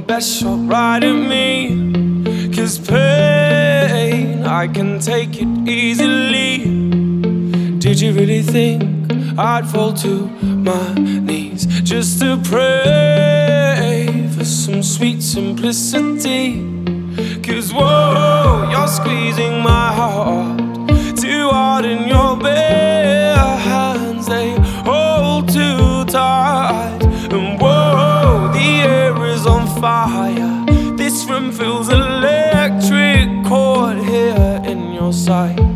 best shot right at me. 'Cause pain, I can take it easily. Did you really think I'd fall to my knees just to pray for some sweet simplicity? 'Cause whoa, you're squeezing my heart too hard, in your bare hands they hold too tight. And whoa, the air is on fire. This room feels electric, caught here in your sight.